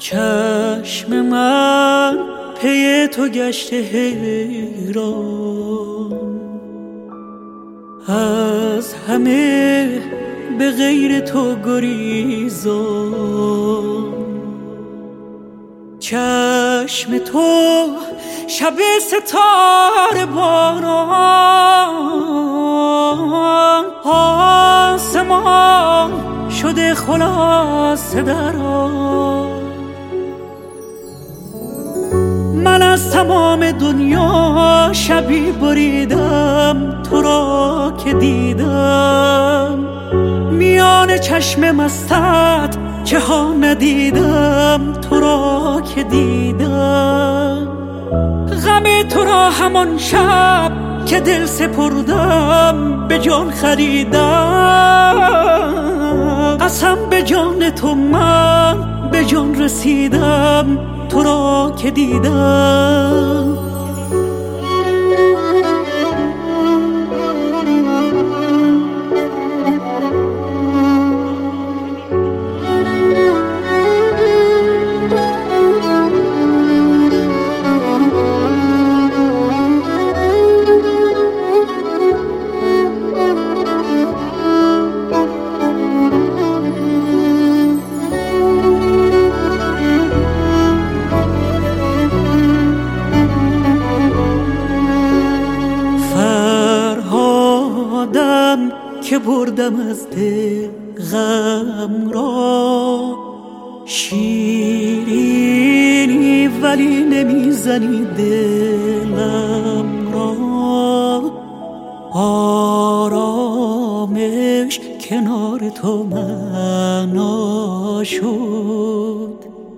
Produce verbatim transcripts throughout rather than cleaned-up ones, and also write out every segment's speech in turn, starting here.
چشم من پی تو گشته حیران، از همه به غیر تو گریزان. چشم تو شب ستاره باران، آسمان شده خلاصه در آن. من از تمام دنیا شبی بریدم، تو را که دیدم میان چشم مستت چه ها ندیدم، تو را که دیدم. غم تو را همان شب که دل سپردم به جان خریدم. قسم به جان تو من به جان رسیدم، تو را که دیدم. که بردم از دل غم را، شیرینی ولی نمیزنی دلم را. آرامش کنار تو معنا شد،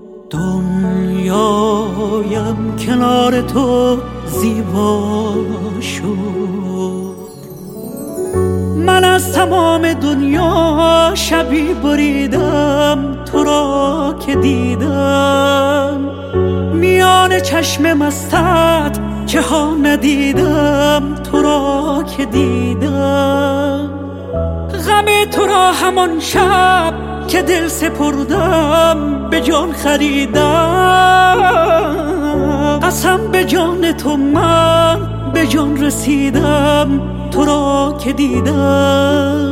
دنیایم کنار تو زیبا شد. من از تمام دنیا شبی بریدم، تو را که دیدم میان چشم مستت چه ها ندیدم، تو را که دیدم. غم تو را همان شب که دل سپردم به جان خریدم. قسم به جان تو من به جان رسیدم، تو را که دیدم.